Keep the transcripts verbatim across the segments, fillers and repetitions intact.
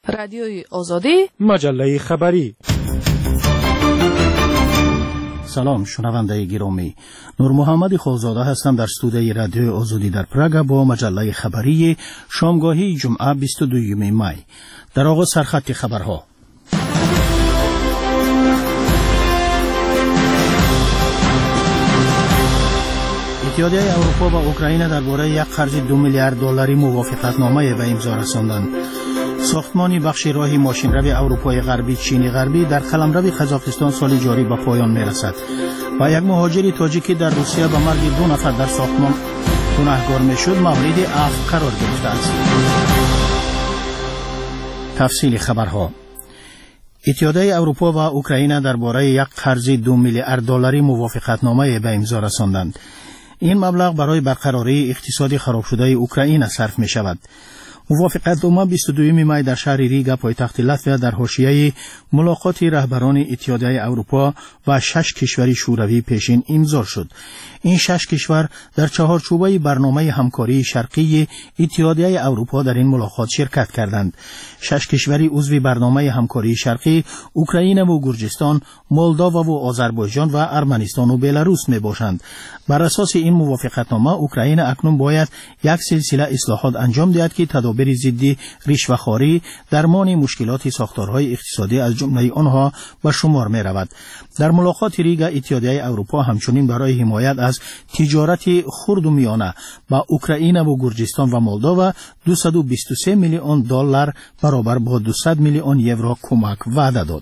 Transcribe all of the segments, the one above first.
رادیوی آزادی، مجله خبری. سلام شنونده گرامی، نور محمد خوزاده هستم در استودیوی رادیوی آزادی در پراگ با مجله خبری شامگاهی جمعه بیست و دوم می. در آغاز سرخط خبرها. اتحادیه اروپا و اوکراین درباره یک قرض دو میلیارد دلاری موافقتنامه به امضا رساندند. ساختمان بخش راه ماشینروی اروپای غربی چینی غربی در قلمرو قزاقستان سال جاری به پایان میرسد و یک مهاجر تاجیکی در روسیه به مرگ دو نفر در ساختمان گناهکار میشد مورد عفو قرار گرفته است. تفصیل خبرها. اتحادیه اروپا و اوکراین درباره یک قرض دو میلیارد دلاری موافقتنامه به امضا رساندند. این مبلغ برای برقراری اقتصادی خراب شده اوکراین صرف می شود. موافقتنامه بیست و دوم می در شهر ریگا پایتخت لاتویا در حاشیه ملاقات رهبران اتحادیه اروپا و شش کشور شوروی پیشین امضا شد. این شش کشور در چهارچوبه برنامه همکاری شرقی اتحادیه اروپا در این ملاقات شرکت کردند. شش کشور عضو برنامه همکاری شرقی اوکراین و گرجستان، مولداوا و آذربایجان و ارمنستان و بلاروس می باشند. بر اساس این موافقتنامه اوکراین اکنون باید یک سلسله اصلاحات انجام دهد که تدابیر ضد رشوه‌خواری، درمان مشکلات ساختارهای اقتصادی از جمله آنها به شمار می رود. در ملاقات ریگا اتحادیه اروپا همچنین برای حمایت از تجارت خرد و میانه با اوکراین و گرجستان و مولداوا دویست و بیست و سه میلیون دلار برابر با دویست میلیون یورو کمک وعده داد.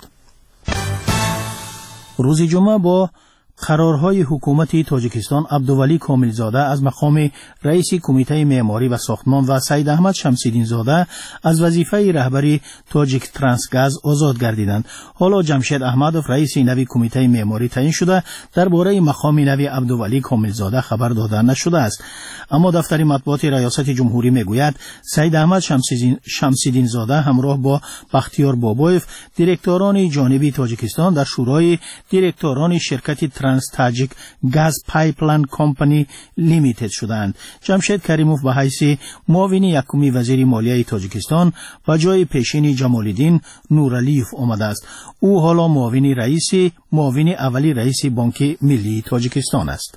روز جمعه با قرارهای حکومت تاجیکستان عبدولی کاملزاده از مقام رئیس کمیته معماری و ساختمان و سید احمد شمس‌الدین زاده از وظیفه رهبری تاجیک ترانسگاز آزاد گردیدند. حالا جمشید احمدوف رئیس نوی کمیته معماری تعیین شده. درباره مقام نوی عبدولی کاملزاده خبر داده نشده است، اما دفتر مطبوعات ریاست جمهوری میگوید سید احمد شمس‌الدین زاده همراه با بختیار بابایف دیرکتوران جانبی تاجیکستان در شورای دیرکتوران شرکت ترانس تاجیک گاز پایپلاین کمپانی لیمیتد شدند. جمشید کریموف به حیث معاون یکمی وزیر مالیه تاجیکستان و جای پیشین جمال‌الدین نورالیوف آمده است. او حالا معاون رئیس معاون اولی رئیس بانک ملی تاجیکستان است.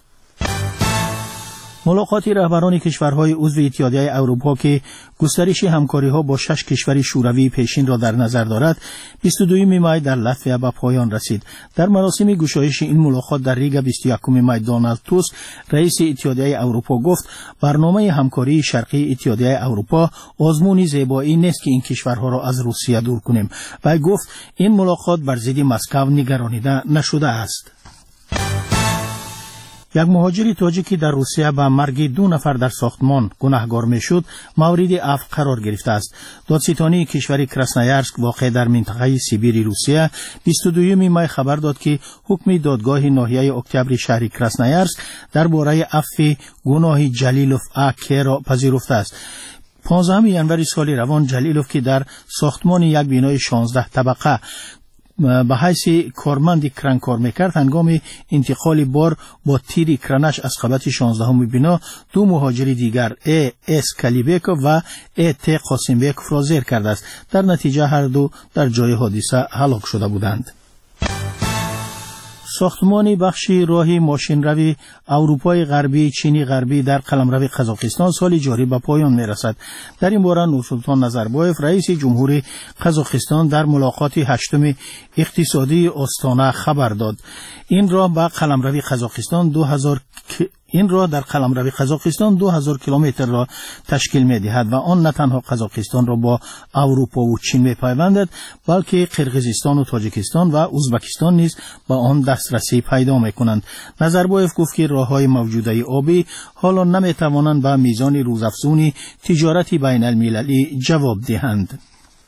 ملاقات رهبران کشورهای عضو اتحادیه اروپا که گسترش همکاری‌ها با شش کشور شوروی پیشین را در نظر دارد بیست و دوم می در لاتویا به پایان رسید. در مراسم گشایش این ملاقات در ریگا بیست و یکم می دونالد توسک رئیس اتحادیه اروپا گفت برنامه همکاری شرقی اتحادیه اروپا آزمون زیبایی نیست که این کشورها را از روسیه دور کنیم و گفت این ملاقات بر ضد مسکو نگرانیده نشده است. یک مهاجر تاجیکی در روسیه به مرگ دو نفر در ساختمان گناهکار میشد مورد عفو قرار گرفته است. دادستانی کشور کراسنایارسک واقع در منطقه سیبیری روسیه بیست و دوم می خبر داد که حکم دادگاه ناحیه اکتبر شهر کراسنایارسک درباره عفو گناه جلیلوف آکی را پذیرفته است. پانزدهم ژانویه سال روان جلیلوف که در ساختمان یک بنای شانزده طبقه به حیث کارمند کران کار میکرد هنگام انتقال بار با تیر کرانش از قبط شانزدهم بنا دو مهاجر دیگر ای اس کلیبک و ای تی قاسمبک را زیر کرده است. در نتیجه هر دو در جای حادثه هلاک شده بودند. ساختمان بخش راه ماشینروی اروپای غربی چینی غربی در قلمرو قزاقستان سال جاری به پایان میرسد. در این باره نورسلطان نظربایف رئیس جمهوری قزاقستان در ملاقات هشتم اقتصادی آستانه خبر داد. این راه به قلمرو قزاقستان دو هزار این را در قلمرو قزاقستان دو هزار کیلومتر را تشکیل می دهد و آن نه تنها قزاقستان را با اروپا و چین می پیوندد بلکه قرقیزستان و تاجیکستان و ازبکستان نیز با آن دسترسی پیدا می کنند. نظربایف گفت که راههای موجوده آبی حالا نمی توانند به میزان روزافزون تجارت بین المللی جواب دهند.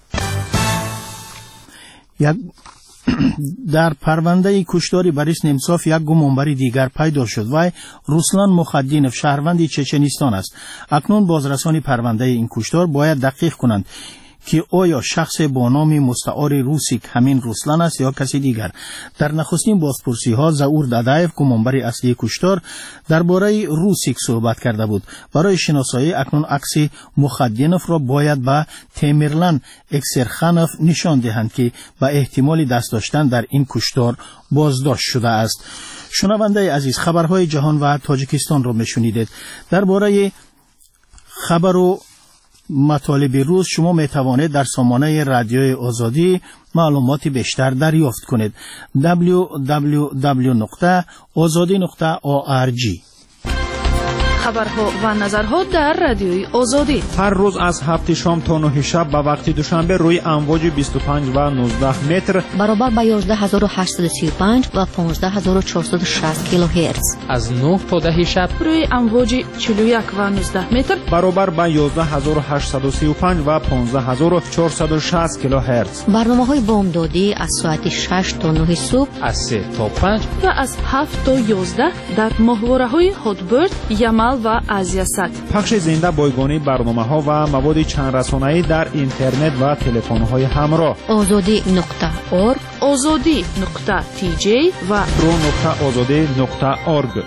یک در پرونده کشتار بوریس نمسوف یک گمانبر دیگر پیدا شد و روسلان مخدینف شهروند چچنستان است. اکنون بازرسان پرونده این کشتار باید دقیق کنند که آیا شخص با نام مستعار روسیک همین روسلان است یا کسی دیگر. در نخستین بازپرسی ها زاور دادایف گمانبر اصلی کشتار درباره روسیک صحبت کرده بود. برای شناسایی اکنون عکس مخدینوف را باید به تیمرلان اکسرخانوف نشان دهند که به احتمال دست داشتن در این کشتار بازداشت شده است. شنونده عزیز، خبرهای جهان و تاجیکستان را میشنیدید. درباره خبر و مطالب روز شما می توانید در سامانه رادیوی آزادی معلومات بیشتر دریافت کنید. دبلیو دبلیو دبلیو نقطه آزادی نقطه او آر جی. خبرها و نظرها در رادیوی آزادی هر روز از هفت شام تا نه شب به وقت دوشنبه روی امواج بیست و پنج و نوزده متر برابر با یازده هزار و هشتصد و سی و پنج و پانزده هزار و چهارصد و شصت کیلوهرتز از نه تا ده شب روی امواج چهل و یک و نوزده متر برابر با یازده هزار و هشتصد و سی و پنج و پانزده هزار و چهارصد و شصت کیلوهرتز. برنامه‌های بامدادی از ساعت شش تا نه صبح، از سه تا پنج و از هفت تا یازده در ماهواره‌های هاتبرد، یمل و آزیاسات. پخش زنده بایگانی برنامه‌ها و مواد چند رسانه‌ای در اینترنت و تلفن‌های همراه. آزادی نقطه اورگ، آزادی نقطه تی جی و رو نقطه آزادی نقطه اورگ.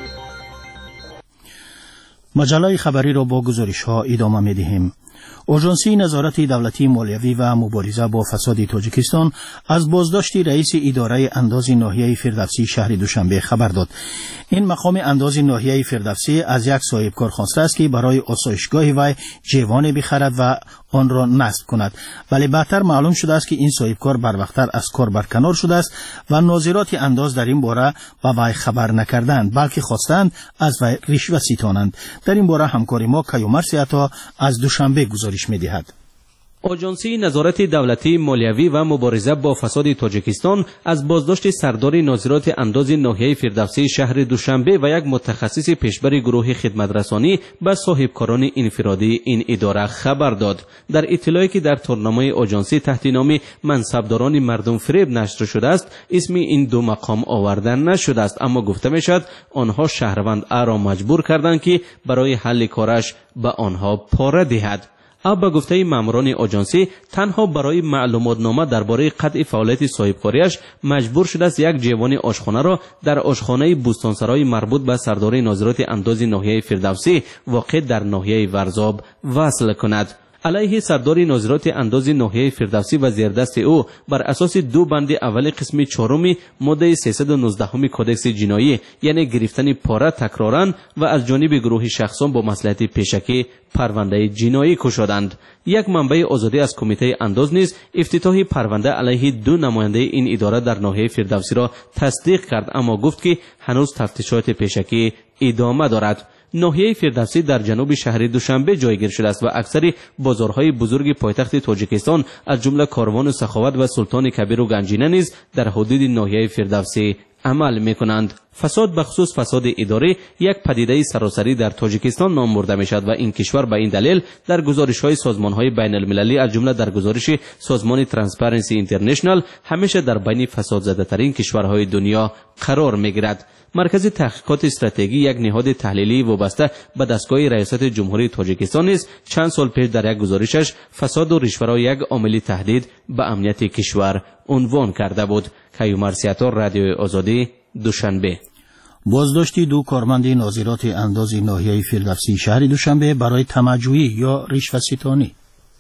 مجله خبری را با گزارش‌ها ادامه می‌دهیم. آژانسی نظارت دولتی مالیوی و مبارزه با فساد تاجیکستان از بازداشت رئیس اداره انداز ناحیه فردوسی شهر دوشنبه خبر داد. این مقام انداز ناحیه فردوسی از یک صاحبکار خواسته است که برای آسایشگاه وی جوان بخرد و آن را نصب کند، ولی بعدتر معلوم شده است که این صاحبکار بروقتر از کار برکنار شده است و ناظرات انداز در این باره به وی خبر نکردند، بلکه خواستند از وی رشوه ستانند. در این باره همکار ما کیومرث عطا از دوشنبه گزارش می‌دهد. آژانسی نظارت دولتی مالیوی و مبارزه با فساد تاجیکستان از بازداشت سردار ناظرات انداز ناحیه فردوسی شهر دوشنبه و یک متخصص پیشبر گروه خدمترسانی به صاحبکاران انفرادی این اداره خبر داد. در اطلاعی که در تورنمه آژانسی تحت نام منصبداران مردم فریب نشر شده است، اسم این دو مقام آورده نشده است، اما گفته میشد آنها شهروند را مجبور کردند که برای حل کارش به آنها پاره دهد. او به گفته ماموران آژانسی تنها برای معلومات نامه درباره قطع فعالیت صاحبکاریش مجبور شده است یک جوان آشخانه را در آشخانه بوستانسرای مربوط به سردار ناظرات انداز ناحیه فردوسی واقع در ناحیه ورزاب وصل کند. علیه سردار ناظرات انداز ناحیه فردوسی و زیردست او بر اساس دو بند اول قسم چهارم ماده سیصد و نوزده کدکس جنایی، یعنی گرفتن پاره تکرارا و از جانب گروه شخصان با مصلحت پیشکی، پرونده جنایی گشادند. یک منبع آزادی از کمیته انداز نیز افتتاح پرونده علیه دو نماینده این اداره در ناحیه فردوسی را تصدیق کرد، اما گفت که هنوز تفتیشات پیشکی ادامه دارد. ناحیه فردوسی در جنوب شهر دوشنبه جایگیر شده است و اکثر بازارهای بزرگ پایتخت تاجیکستان از جمله کاروان سخاوت و سلطان کبیر و گنجینه نیز در حدود ناحیه فردوسی عمل میکنند. فساد به خصوص فساد اداری یک پدیده سراسری در تاجیکستان نام برده می شود و این کشور به این دلیل در گزارش‌های سازمان‌های بین المللی از جمله در گزارش سازمان ترانسپرنسی اینترنشنال همیشه در بین فساد زده ترین کشورهای دنیا قرار می‌گیرد. مرکز تحقیقات استراتژی یک نهاد تحلیلی وابسته به دستگاه ریاست جمهوری تاجیکستان نیز چند سال پیش در یک گزارشش فساد و رشوه را یک عامل تهدید به امنیت کشور عنوان کرده بود. کیومرث عطا، رادیو آزادی، دوشنبه. بازداشت دو کارمند ناظرات انداز ناحیه فردوسی شهر دوشنبه برای تمجویی یا رشوه ستانی.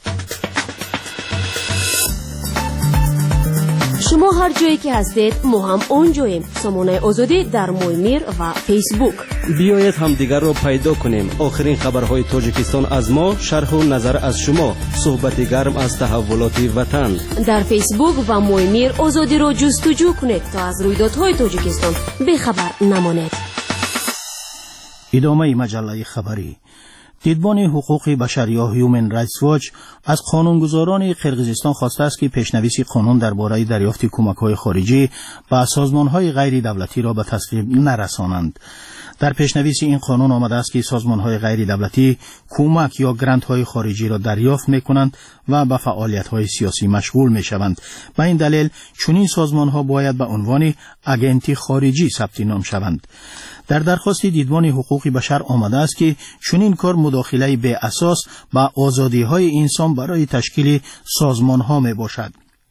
شما هر جایی که هستید ما هم اونجاییم. سامانه آزادی در مویمیر و فیسبوک. بیایید هم دیگر را پیدا کنیم. آخرین خبرهای تاجیکستان از ما، شرح و نظر از شما، صحبت گرم از تحولات وطن. در فیسبوک و مویمیر آزادی را جستجو کنید تا از رویدادهای تاجیکستان بخبر نمانید. ادامه مجله خبری. دیدبان حقوق بشر یا هیومن رایتس واچ از قانونگذاران قرقیزستان خواسته است که پیشنویس قانون درباره دریافت کمک‌های خارجی به سازمان‌های غیر دولتی را به تصویب نرسانند. در پیشنویس این قانون آمده است که سازمان‌های غیر دولتی کمک یا گرانت‌های خارجی را دریافت می‌کنند و به فعالیت‌های سیاسی مشغول می‌شوند. به این دلیل چنین سازمان‌ها باید به عنوان اگنتی خارجی ثبت نام شوند. در درخواست دیدبان حقوق بشر آمده است که چنین کار مداخله به اساس با آزادی‌های انسان برای تشکیل سازمان‌ها میباشد.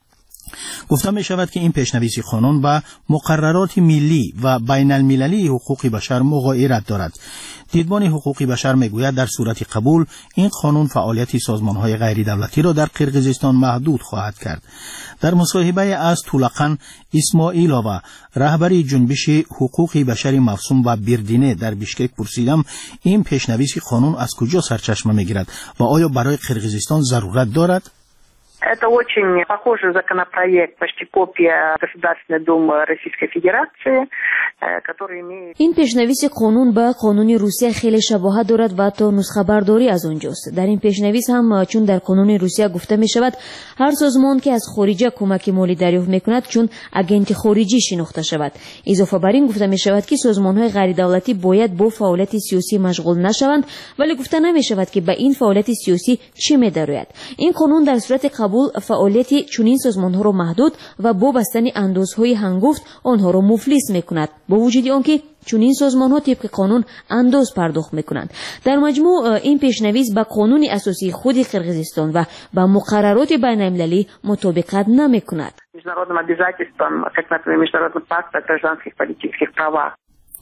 گفته می شود که این پیشنویس قانون با مقررات ملی و بین المللی حقوق بشر مغایرت دارد. دیدبان حقوق بشر می گوید در صورت قبول این قانون فعالیت سازمان‌های غیر دولتی را در قرقیزستان محدود خواهد کرد. در مصاحبه از طولقان اسماعیلووا رهبری جنبش حقوق بشر مفصوم و بیردینه در بیشکک پرسیدم این پیشنویس قانون از کجا سرچشمه می گیرد و آیا برای قرقیزستان ضرورت دارد؟ Это очень похожий законопроект, почти копия Государственной Думы Российской Федерации, который имеет... این پیشنویس قانون به قانون روسیه خیلی شباهت دارد و تا نسخه برداری از اونجاست. در این پیشنویس هم چون در قانون روسیه گفته می شود هر سازمان که از خارجه کمک مالی دریافت می کند چون اگنت خارجی شناخته شود. اضافه بر این گفته می شود که سازمان های غیر دولتی باید با فعالیت سیاسی مشغول نشوند، ولی گفته نمی شود که به این فعالیت سیاسی چی می درآید. این قانون در صورت قبول فعالیت چنین سازمان‌ها را محدود و با بستن اندازهای هنگفت آنها را مفلس می‌کند، با وجود آنکه چنین سازمان‌ها طبق قانون انداز پرداخت می‌کنند. در مجموع این پیشنویس با قانون اساسی خود قرقیزستان و با مقررات بین‌المللی مطابقت نمی‌کند. международным обязательствам, как, например, Международный пакт о гражданских политических правах.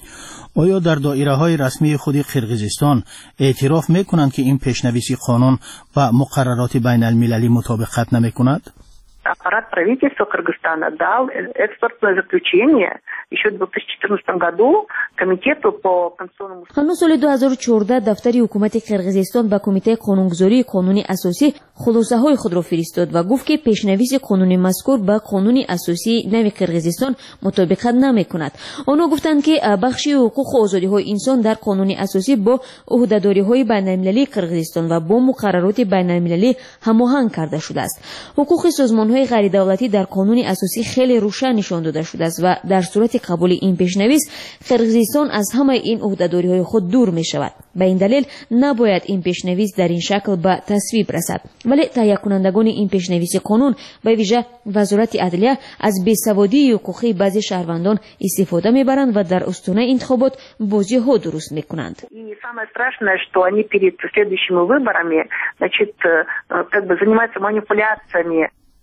آیا در دایره‌های رسمی خود قرقیزستان اعتراف می‌کنند که این پیشنویس قانون با مقررات بین‌المللی مطابقت نمی‌کند؟ Аппарат правительства Кыргызстана дал экспертное заключение еще в две тысячи четырнадцатом году комитету по конституционному... هنوز سال دو هزار و چهارده دفتر حکومت قرقیزستان به کمیته قانونگذاری قانون اساسی خلاصه های خود را فرستاد و گفت که پیشنویس قانون مذکور با قانون اساسی نو قرقیزستان مطابقت نمی‌کند. آنها گفتند که بخشی حقوق و آزادی های انسان در قانون اساسی با عهده‌داری های بین‌المللی قرقیزستان و با مقررات بین‌المللی هماهنگ کرده شده است. حقوق سازمان های غیر دولتی در قانون اساسی خیلی روشن نشان داده شده است و در صورت قبول این پیشنویس قرقیزستان از همه این عهده‌داری های خود دور می شود. به این دلیل نباید این پیشنویس در این شکل به تصویب رسد. ولی تهیه کنندگان این پیشنویس قانون به ویژه وزارت عدلیه از بیسوادی حقوقی بعضی شهروندان استفاده میبرند و در استونه انتخابات بازی ها درست میکنند. И самое страшное, что они перед следующими выборами, значит, как бы занимаются манипуляциями.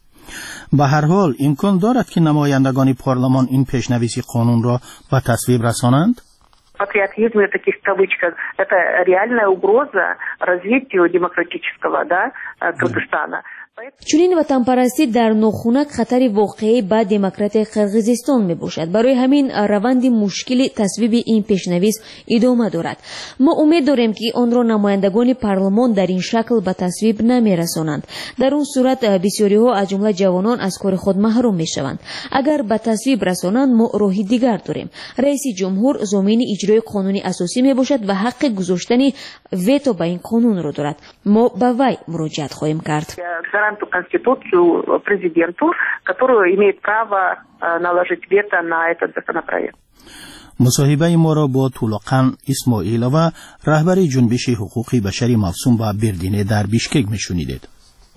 به هر حال امکان دارد که نمایندگان پارلمان این پیشنویس قانون را به تصویب رسانند؟ Патриотизм в таких кавычках – это реальная угроза развитию демократического, да, Кыргызстана. چنین وطن پرستی در ناخونک خطر واقعی به دموکراتی قرقیزستان می باشد. برای همین روند مشکل تصویب این پیشنویس ادامه دارد. ما امید داریم که آن را نمایندگان پارلمان در این شکل به تصویب نمی رسانند. در اون صورت بسیاری ها از جمله جوانان از کار خود محروم می شوند. اگر به تصویب رسانند ما راهی دیگر داریم. رئیس جمهور ضامن اجرای قانون اساسی می باشد و حق گذاشتن ویتو به این قانون را دارد. ما به وی مراجعت خواهیم کرد. гаранту Конституцию президенту, который имеет право наложить вето на этот законопроект. مصاحبه ما را با طولقان اسماعیلووا رهبر جنبش حقوق بشر مفصوم و بیردینه در بیشکک میشنیدید.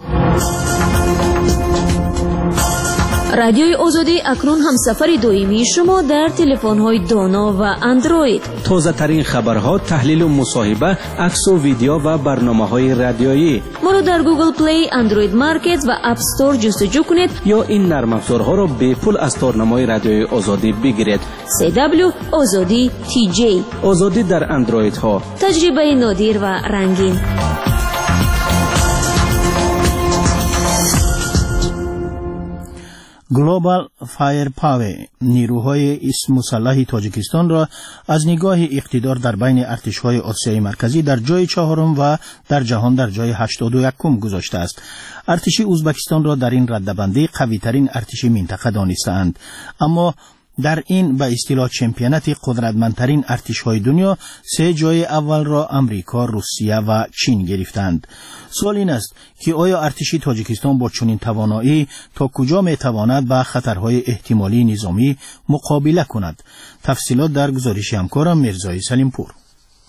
رادیوی آزادی اکنون هم سفر دائمی شما در تلفن‌های دانا و اندروید. تازه ترین خبرها، تحلیل و مصاحبه، عکس و ویدیو و برنامه‌های رادیویی. ما را در گوگل پلی، اندروید مارکت و اپ استور جستجو کنید یا این نرم افزارها را به پول از تارنمای رادیوی آزادی بگیرید. سی دبلیو آزادی تی جی. آزادی در اندروید ها. تجربه نادر و رنگین. گلوبال فایر پاور نیروهای مسلح تاجیکستان را از نگاه اقتدار در بین ارتش‌های آسیای مرکزی در جای چهارم و در جهان در جای هشتاد و یکم گذاشته است. ارتش ازبکستان را در این رده‌بندی قوی‌ترین ارتش منطقه دانسته‌اند، اما در این به اصطلاح چمپیونات قدرتمندترین ارتش‌های دنیا سه جای اول را امریکا، روسیه و چین گرفتند. سوال این است که آیا ارتش تاجیکستان با چنین توانایی تا کجا میتواند با خطرهای احتمالی نظامی مقابله کند؟ تفصیلات در گزارش همکارم مرزای سلیمپور.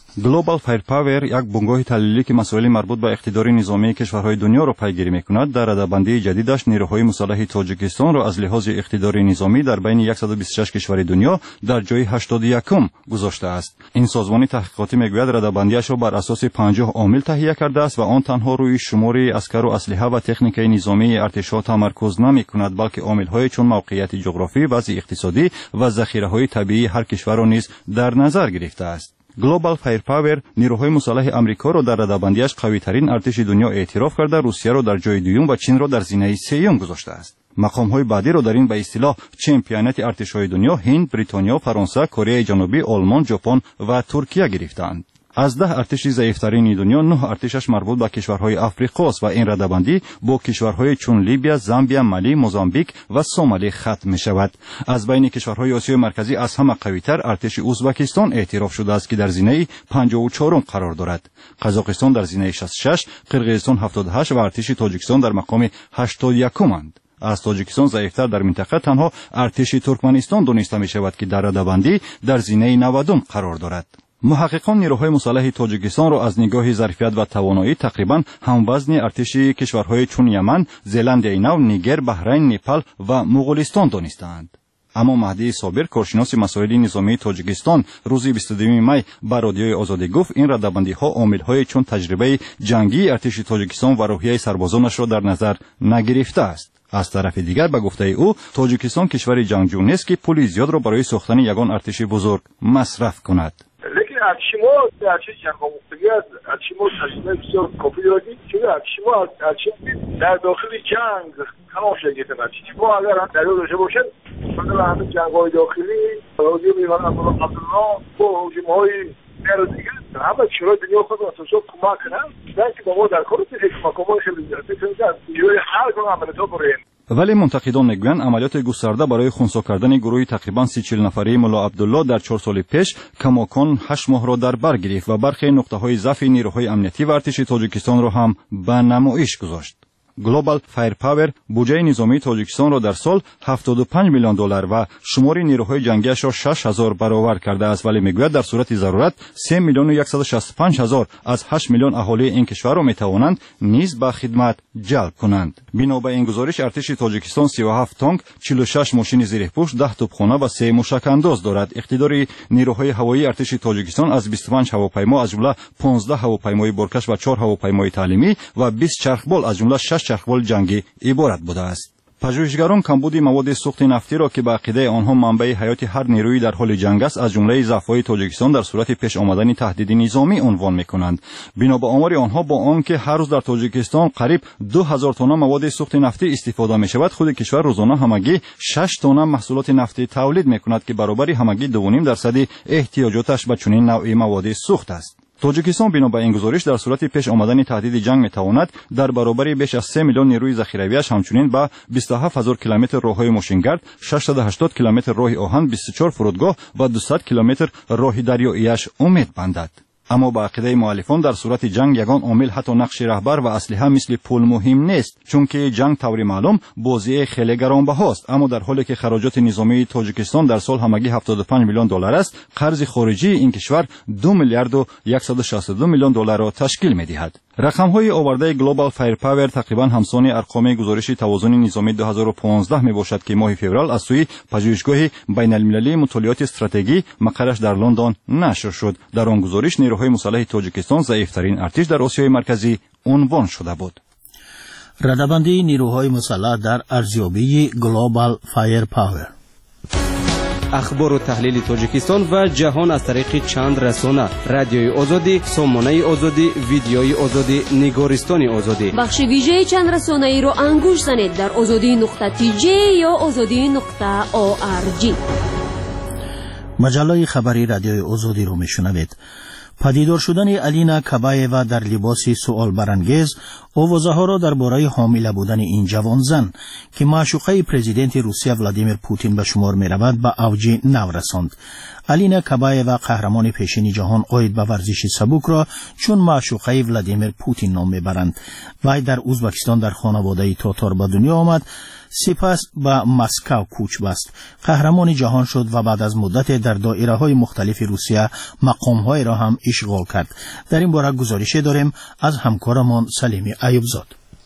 Global Firepower یک بنگاه تحلیلی که مسائل مربوط به اقتدار نظامی کشورهای دنیا را پیگیری می‌کند، در رده‌بندی جدیدش نیروهای مسلح تاجیکستان را از لحاظ اقتدار نظامی در بین صد و بیست و شش کشور دنیا در جای هشتاد و یکم گذاشته است. این سازمان تحقیقاتی میگوید رده‌بندیش را بر اساس پنجاه عامل تهیه کرده است و آن تنها روی شمار عسکر و اسلحه و تکنیک نظامی ارتش‌ها تمرکز نمی‌کند، بلکه عامل‌های چون موقعیت جغرافی، وضع اقتصادی و ذخیره‌های طبیعی هر کشور را نیز در نظر گرفته است. گلوبال فایرپاور نیروهای مسلح آمریکا را در رده‌بندیش قوی‌ترین ارتش دنیا اعتراف کرده، روسیه را در جای دوم و چین را در زینه سوم گذاشته است. مقام‌های بعدی را در این به اصطلاح چمپیونات ارتش‌های دنیا هند، بریتانیا، فرانسه، کره جنوبی، آلمان، ژاپن و ترکیه گرفتند. از ده ارتش ضعیفترین دنیا نه ارتشش مربوط به کشورهای افریقا است و این رده‌بندی با کشورهای چون لیبیا، زامبیا، مالی، موزامبیک و سومالی ختم می‌شود. از بین کشورهای آسیای مرکزی از همه قوی‌تر ارتش ازبکستان اعتراف شده است که در زینه پنجاه و چهار قرار دارد. قزاقستان در زینه شصت و شش، قرقیزستان هفتاد و هشت و ارتش تاجیکستان در مقام هشتاد و یک اند. از تاجیکستان ضعیفتر در منطقه تنها ارتش ترکمنستان دانسته می‌شود که در رده‌بندی در زینه نود قرار دارد. محققان نیروهای مسلح تاجیکستان را از نگاه ظرفیت و توانایی تقریبا هموزن ارتش کشورهای چون یمن، زلندیای نو، نیگر، بحرین، نپال و مغولستان دانستند. اما مهدی صابر، کارشناس مسائل نظامی تاجیکستان، روز بیست و دوم می به رادیوی آزادی گفت این رده‌بندی‌ها عامل‌های چون تجربه جنگی ارتش تاجیکستان و روحیه سربازانش را در نظر نگرفته است. از طرف دیگر به گفته او تاجیکستان کشور جنگجو نیست که پول زیاد را برای ساختن یگان ارتش بزرگ مصرف کند. ارتش ما ارتش جنگ‌آموختگی است. ارتش ما تجربه بسیار کافی داریم چون ارتش ما ارتش در داخل جنگ تمام شرکت ارتش ما اگر هم در داشته باشد مثلا همه جنگ‌های داخلی رادیو میوان عبدالله با حجم‌های در دیگه همه کشورهای دنیا خود اساسا کمک کنن که با ما در کار کمک‌های خیلی زیاد می‌کنن جوری حل کنن عملیات برای. ولی منتقدان میگویند عملیات گسترده برای خنثی کردن گروهی تقریبا سی چهل نفره ملا عبدالله در چهار سال پیش کماکان هشت ماه را در بر گرفت و برخی نقطه‌های ضعف نیروهای امنیتی و ارتش تاجیکستان را هم به نمایش گذاشت. گلوبال فایرپاور بودجه نظامی تاجیکستان را در سال هفتاد و پنج میلیون دلار و شمار نیروهای جنگیش را شش هزار برابر کرده است، ولی میگوید در صورت ضرورت سه میلیون و صد و شصت و پنج هزار از هشت میلیون اهالی این کشور را میتوانند نیز به خدمت جلب کنند. بنا به این گزارش ارتش تاجیکستان سی و هفت تانک، چهل و شش ماشین زیرپوش، ده توپخانه و سه موشک انداز دارد. اقتدار نیروهای هوایی ارتش تاجیکستان از بیست و پنج هواپیما از جمله پانزده هواپیمای بارکش و چهار هواپیمای تعلیمی و بیست چرخبال از جمله شش چرخبال جنگی عبارت بوده است. پژوهشگران کمبود مواد سوخت نفتی را که به عقیده آنها منبع حیات هر نیروی در حال جنگ است از جمله ضعف‌های تاجیکستان در صورت پیش آمدن تهدید نظامی عنوان می‌کنند. بنا به آمار آنها با آنکه هر روز در تاجیکستان قریب دو هزار تن مواد سوخت نفتی استفاده می‌شود، خود کشور روزانه همگی شش تن محصولات نفتی تولید می‌کند که برابر همگی دو و نیم درصد احتیاجاتش به چنین نوع مواد سوخت است. تاجیکستان بنا به این گزارش در صورت پیش آمدن تهدید جنگ میتواند در برابر بیش از سه میلیون نیروی ذخیرویش همچنین به بیست و هفت هزار کیلومتر راههای ماشینگرد، ششصد و هشتاد کیلومتر راه آهن، بیست و چهار فرودگاه و دویست کیلومتر راه دریاییش امید بندد. اما با عقیده مؤلفان در صورت جنگ یگان عامل حتی نقش رهبر و اسلحه مثل پول مهم نیست، چون که جنگ طور معلوم بازی خیلی گرانبهاست. اما در حالی که خراجات نظامی تاجیکستان در سال همگی هفتاد و پنج میلیون دلار است، قرض خارجی این کشور دو میلیارد و صد و شصت و دو میلیون دلار را تشکیل می‌دهد. رقم‌های آورده گلوبال فایرپاور تقریبا همسان ارقام گزارش توازن نظامی دو هزار و پانزده میباشد که ماه فوریه از سوی پژوهشگاه بین‌المللی مطالعات استراتژی مقرش در لندن نشر شد. در آن گزارش نیروهای مسلح تاجیکستان ضعیف‌ترین ارتش در آسیای مرکزی عنوان شده بود. رده‌بندی نیروهای مسلح در ارزیابی گلوبال فایرپاور. اخبار و تحلیل تاجیکستان و جهان از طریق چند رسانه: رادیوی آزادی، سامانه آزادی، ویدیوی آزادی، نگارستان آزادی. بخش ویژه چند رسانه ای را انگوش زنید در آزادی نقطه تی جی یا آزادی نقطه او آر جی. مجله خبری رادیوی آزادی رو میشنوید. پدیدار شدن الینا کابایوا در لباسی سوال برانگیز آوازه ها را درباره حامله بودن این جوان زن که معشوقه پرزیدنت روسیه ولادیمیر پوتین به شمار می رود به اوج نو رساند. الینا کابایوا قهرمان پیشین جهان قاید به ورزش سبک را چون معشوقه ولادیمیر پوتین نام میبرند. وی در ازبکستان در خانواده تاتار به دنیا آمد، سپس به مسکو کوچ بست. قهرمان جهان شد و بعد از مدت در دایره های مختلف روسیه مقام های را هم اشغال کرد. در این باره گزارشی داریم از همکارمان سلیمی ایوبزاد.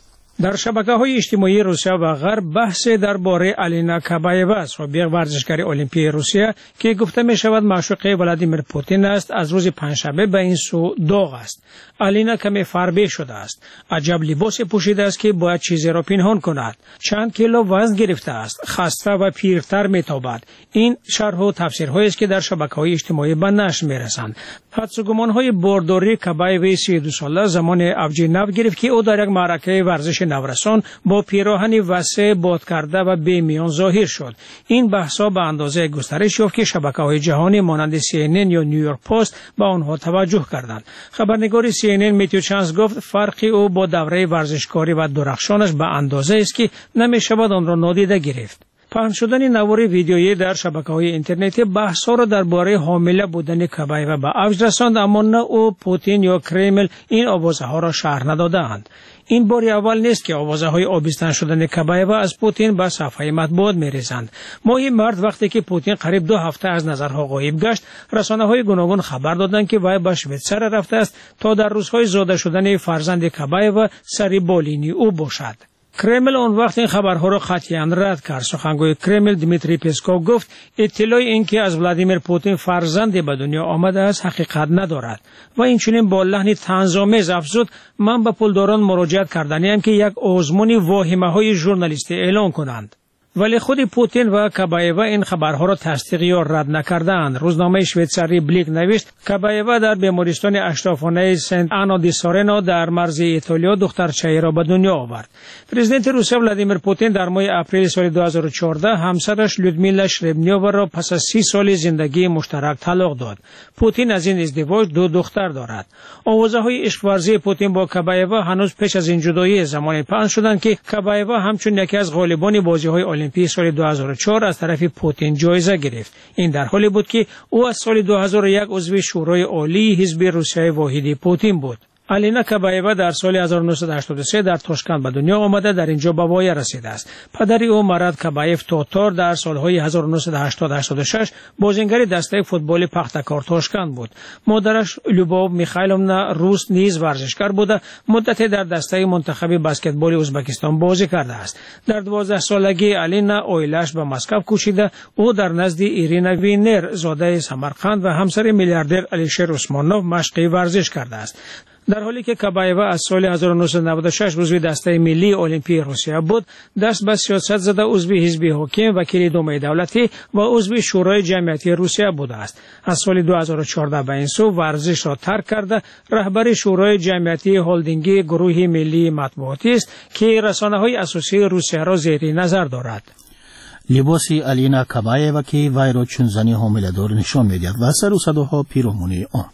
در شبکه‌های اجتماعی روسیه و غرب بحث درباره الینا کابایوا سابق ورزشکار المپیک روسیه که گفته می شود معشوقه ولادیمیر پوتین است از روز پنجشنبه به این سو داغ است. الینا کمی فربه شده است. عجب لباس پوشیده است که باید چیزی را پنهان کند. چند کیلو وزن گرفته است. خسته و پیرتر می‌تابد. این شرح و تفسیرهایی است که در شبکه‌های اجتماعی به نشر می‌رسند. حدس و گمان‌های بارداری کابایوی سی و دو ساله زمان اوج نو گرفت که او در یک معرکه ورزش نورسان با پیراهنی وسیع باد کرده و بی میان ظاهر شد. این بحث‌ها به اندازه گسترش یافت که شبکه‌های جهانی مانند سی ان ان یا نیویورک پست به آنها توجه کردند. خبرنگار سی ان ان میتیو چانس گفت فرقی او با دوره ورزشکاری و درخشانش به اندازه است که نمی‌شود آن را نادیده گرفت. پخش شدن نوار ویدیویی در شبکه‌های اینترنتی بحث‌ها را درباره حامله بودن کابایوا به اوج رساند، اما نه او پوتین یا کرمل این آوازه‌ها را شرح ندادند. این بار اول نیست که آوازه‌های آبستن شدن کابایوا از پوتین به صفحه مطبوعات می‌ریزند. ماه مارس وقتی که پوتین قریب دو هفته از نظرها غایب گشت، رسانه‌های گوناگون خبر دادند که وی به شویتزر رفته است تا در روزهای زاده شدن فرزند کابایوا سری بالینی او باشد. کرمل اون وقت این خبرها را قطعاً رد کرد. سخنگوی کرمل دیمیتری پسکوف گفت اطلاع این که از ولادیمیر پوتین فرزندی به دنیا آمده است حقیقت ندارد و این چنین با لحنی طنزآمیز افزود من به پولداران مراجعه کردنیم که یک آزمون واهمه‌های ژورنالیستی اعلان کنند. ولی خود پوتین و کابایوا این خبرها را تصدیق یا رد نکردند. روزنامه شویتزاری بلیک نوشت کابایوا در بیمارستان اشرافانه سنت آنا دی سورنو در مرز ایتالیا دخترچه‌ای را به دنیا آورد. پرزیدنت روسیه ولادیمیر پوتین در ماه اپریل سال دو هزار و چهارده همسرش لودمیلا شربنیووا را پس از سی سال زندگی مشترک طلاق داد. پوتین از این ازدواج دو دختر دارد. آوازه‌های عشق‌ورزی پوتین با کابایوا هنوز پیش از این جدایی زمانی پخش شدند که کابایوا همچون یکی از غالبان بازی‌های المپیک سال دو هزار و چهار از طرف پوتین جایزه گرفت. این در حالی بود که او از سال دو هزار و یک عضو شورای عالی حزب روسیه واحدی پوتین بود. الینا کابایوا در سال هزار و نهصد و هشتاد و سه در تاشکند به دنیا آمده، در اینجا به وای رسیده است. پدری او مراد کابایف تاتار در سالهای هزار و نهصد و هشتاد و هشتاد و شش بازیگر دسته فوتبال پختکار تاشکند بود. مادرش لوباو میخایلونا روس نیز ورزشکار بوده، مدتی در دسته منتخب بسکتبال ازبکستان بازی کرده است. در دوازده سالگی الینا اویلش به مسکو کوچیده. او در نزد ایرینا وینر زاده سمرقند و همسر میلیاردر الیشر عثمانوف مشق ورزش کرده است. در حالی که کابایوا از سال هزار و نهصد و نود و شش عضو دسته ملی المپیک روسیه بود، دست به سیاست زده عضو حزب حاکم، وکیل دومه دولتی و عضو شورای جمعیتی روسیه بوده است. از سال دو هزار و چهارده به این سو ورزش را ترک کرده رهبر شورای جمعیتی هلدینگی گروه ملی مطبوعاتی است که رسانه‌های اساسی روسیه را زیر نظر دارد. لباسی الینا کابایوا که وی را چون زنی حامله‌دار نشان می‌دهد و سر و صداها پیرامون آن.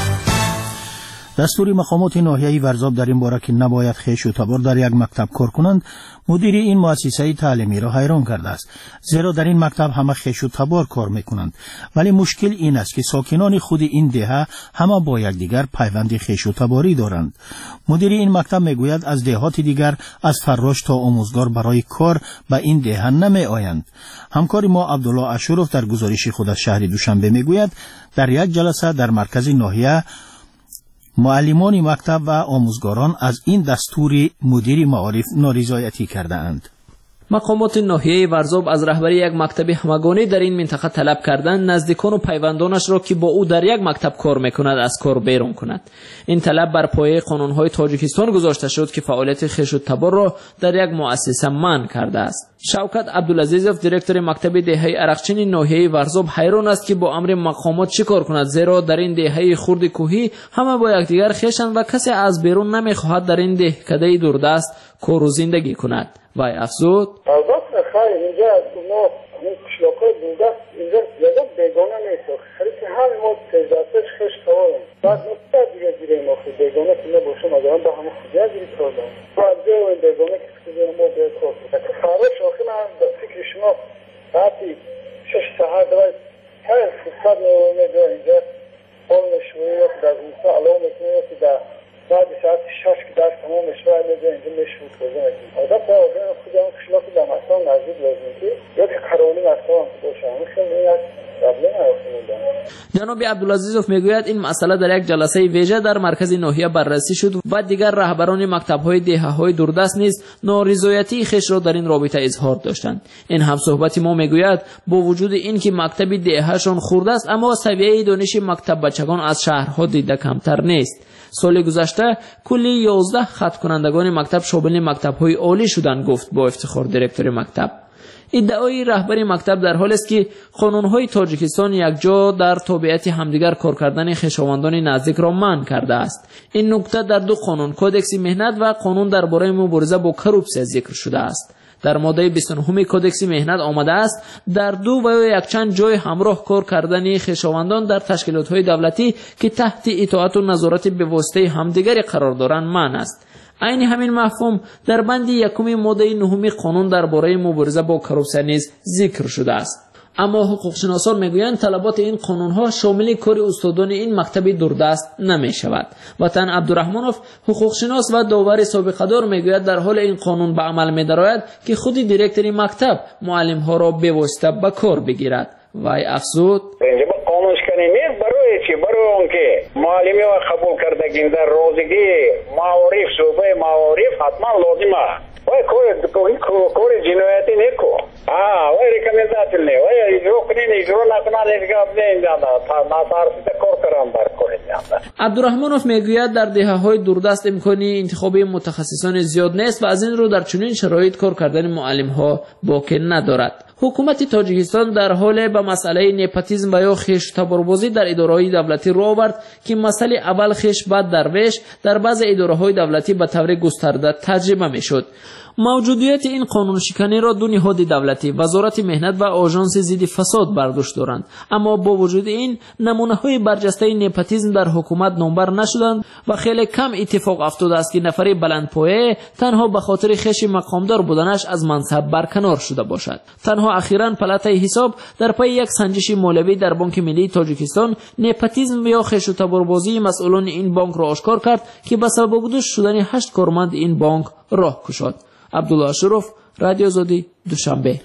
دستور مقامات ناحیه ورزاب در این باره که نباید خویش و تبار در یک مکتب کار کنند، مدیر این مؤسسه تعلیمی را حیران کرده است. زیرا در این مکتب همه خویش و تبار کار میکنند، ولی مشکل این است که ساکنان خود این دهه همه با یکدیگر پیوند خویش و تباری دارند. مدیر این مکتب میگوید از دهات دیگر از فراش تا آموزگار برای کار به این دهه نمی آیند. همکار ما عبدالله اشروف در گزارش خود از شهر دوشنبه میگوید در یک جلسه در مرکز ناحیه معلمان مکتب و آموزگاران از این دستور مدیر معارف نارضایتی کرده اند. مقامات ناحیه ورزاب از رهبری یک مکتب همگانی در این منطقه طلب کردند نزدیکان و پیوندانش را که با او در یک مکتب کار میکند از کار بیرون کند. این طلب بر پایه قانونهای تاجیکستان گذاشته شد که فعالیت خویش و تبار را در یک مؤسسه منع کرده است. شوکت عبدالعزیزوف دیرکتور مکتب دهه ارقچین ناحیه ورزاب حیران است که با امر مقامات چه کار کند، زیرا در این دهه خرد کوهی همه با یکدیگر خویشند و کسی از بیرون نمیخواهد در این دهکده دوردست کار و زندگی کند. وای افزود البته خیر اینجا ما این کشلاکای دوردست اینجا زیاده بیگانه نیست، خیلی که همه ما تجدستش خوش توانیم بعد نقطه دیگه دیگه ما خود بیگانه که نباشم اگران با همه خودی از دیگه کار دارم بعد دیگه این بیگانه که خودی ما باید کار کنم که فراش آخی من فکر شما ساعتی شش ساعت دوید هر فرصت نورونه دار اینجا قول نشوری یا که در روسا علام میکنه یا که در بعد ساعت شش که درس تمام میشه و میذاره اینجا میشه بازی نکنیم. آدم تا آدم خودم کشلاک دمستان نزدیک لازم که یا که قراری مستان باشه همه خیلی از جناب عبدالعزیزوف میگوید این مسئله در یک جلسه ویژه در مرکز ناحیه بررسی شد و دیگر رهبران مکتب‌های دهه‌های دوردست نیز نارضایتی خویش را در این رابطه اظهار داشتند. این همصحبت ما میگوید با وجود اینکه مکتب دهه‌شان خرد است اما سویه دانش مکتب بچگان از شهرها دیده کمتر نیست. سال گذشته کلی یازده خط کنندگان مکتب شامل مکتب‌های عالی شدند، گفت با افتخار دیرکتور مکتب. ادعای رهبر مکتب در حال است که قانون‌های تاجیکستان یک جا در تابعیت همدیگر کار کردن خویشاوندان نزدیک را منع کرده است. این نکته در دو قانون، کودکس مهنت و قانون درباره مبارزه با کروپسیا ذکر شده است. در ماده بیست و نه کودکس مهنت آمده است در دو و یک چند جای همراه کار کردن خویشاوندان در تشکیلات‌های دولتی که تحت اطاعت و نظارت به واسطه همدیگر قرار دارند منع است. عین همین مفهوم در بند یکم ماده نهم قانون درباره مبارزه با کروپسیا نیز ذکر شده است. اما حقوقشناسان میگویند طلبات این قانونها شامل کار استادان این مکتب دوردست نمی شود. وطن عبدالرحمنوف حقوقشناس و داور سابقه دار میگوید در حال این قانون به عمل می درآید که خود دیرکتور مکتب معلم ها را به واسطه به کار بگیرد. وای افزود برای اونکه معلمی و قبول کردگیم در روزگی معارف صوبه معارف حتما لازمه وای کور جنایتی نیکو آه وای ریکامنداتل نه وای اجرا کنین اجرا نکنن اشگاب نه اینجا تا ناسارسیده کار کرم بر کنید. عبدالرحمنوف میگوید در دهه‌های دوردست امکانی انتخاب متخصصان زیاد نیست و از این رو در چنین شرایط کار کردن معلم ها باکی ندارد. حکومت تاجیکستان در حال به مسئله نپاتیسم و یا خویش تباربازی در اداره‌های دولتی رو آورد که مسئله اول خویش بعد درویش در بعض اداره‌های دولتی به طور گسترده تجربه میشد. موجودیت این قانون شکنی را دو نهاد دولتی، وزارت مهنت و آژانس ضد فساد برداشت دارند، اما با وجود این نمونه‌های برجسته نپاتیسم در حکومت نامبر نشدند و خیلی کم اتفاق افتاده است که نفری بلندپایه تنها به خاطر خویش مقامدار بودنش از منصب برکنار شده باشد. تنها اخیراً پلاتای حساب در پی یک سنجش مالیوی در بانک ملی تاجیکستان نپاتیسم یا خویش تباربازی مسئولان این بانک را آشکار کرد که به سبب گذشت شدن هشت کارمند این بانک راه گشاد. عبدالله شروف، رادیو آزادی، دوشنبه.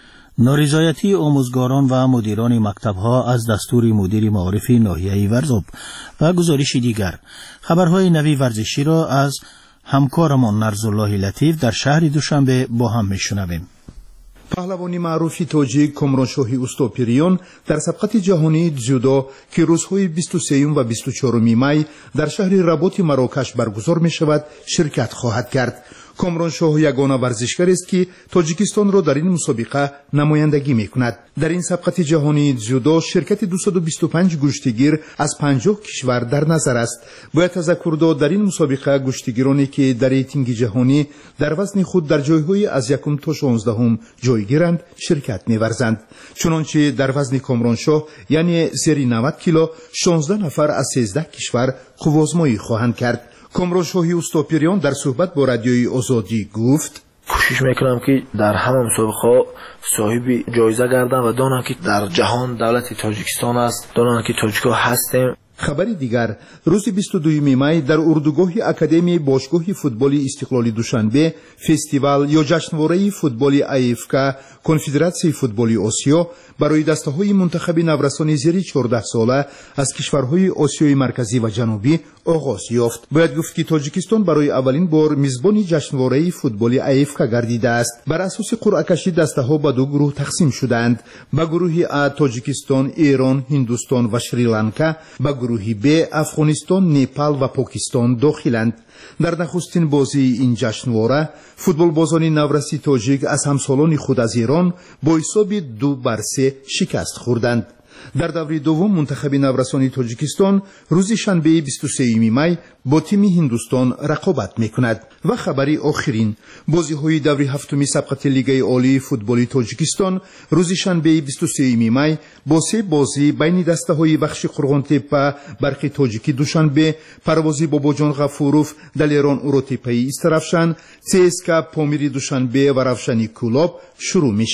نارضایتی آموزگاران و مدیران مکتب‌ها از دستور مدیر معارف ناحیه ورزوب و گزارش دیگر. خبرهای نوی ورزشی را از همکارمان نرزالله لطیف در شهر دوشنبه با هم میشنویم. پهلوانی معروف تاجیک کامرانشاهی اوستاپیریون در سبقت جهانی جودو که روزهای بیست و سه و بیست و چهار می در شهر رباط مراکش برگزار می شود شرکت خواهد کرد. کامرانشاه یگانه ورزشکار است که تاجیکستان را در این مسابقه نمایندگی می کند. در این سبقت جهانی جودو شرکت دویست و بیست و پنج گشتیگیر از پنجاه کشور در نظر است. باید تذکر داد در این مسابقه گشتیگیرانی که در ریتینگ جهانی در وزن خود در جایهای از یکم تا شانزدهم جای گیرند شرکت می‌ورزند. چنانچه در وزن کامرانشاه یعنی زیر نود کیلو شانزده نفر از سیزده کشور قوازمایی خواهند کرد. کامرانشاهی اوستاپیریون در صحبت با رادیوی آزادی گفت: کوشش میکنم که در همه مسابقه صاحب جایزه گردم و دانم که در جهان دولت تاجیکستان است، دانم که تاجیک‌ها هستیم. خبر دیگر، روز بیست و دو می در اردوگاه اکادمی باشگاه فوتبال استقلال دوشنبه فستیوال یا جشنواره فوتبال آیفکا کنفدراسیون فوتبال آسیا برای دسته‌های منتخب نورسان زیر چهارده ساله از کشورهای آسیای مرکزی و جنوبی آغاز یافت. باید گفت که تاجیکستان برای اولین بار میزبان جشنواره فوتبال آیفکا گردیده است. بر اساس قرعه کشی دسته‌ها به دو گروه تقسیم شدند. به گروه ا تاجیکستان، ایران، هندوستان و شریلانکا، به گروه ب افغانستان، نپال و پاکستان داخلند. در نخستین بازی این جشنواره فوتبالبازان نورسی تاجیک از همسالان خود از ایران با حساب دو بر سه شکست خوردند. در دوره دوم منتخب نورسان تاجیکستان روز شنبه بیست و سه می با تیم هندوستان رقابت میکند. و خبری آخرین، بازی‌های دوره هفتم سبقت لیگ عالی فوتبال تاجیکستان روز شنبه بیست و سه می با سه بازی بین دسته‌های بخش قرغان‌تپه برق تاجیکی دوشنبه، پروازی باباجان غفوروف دلیران اوروتپه استرافشان، سی اس کے پامیر دوشنبه و روشنی کلاب شروع می شود.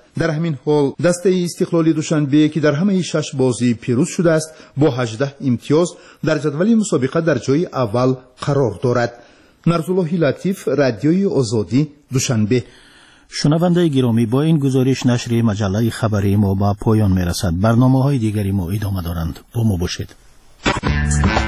در همین حال دسته استقلال دوشنبه که در همه شش بازی پیروز شده است با هجده امتیاز در جدول مسابقه در جای اول قرار دارد. نرزالله لطیف، رادیوی آزادی، دوشنبه. شنونده گرامی، با این گزارش نشر مجله خبری ما به پایان میرسد. برنامه‌های دیگری ما ادامه دارند. با ما باشید.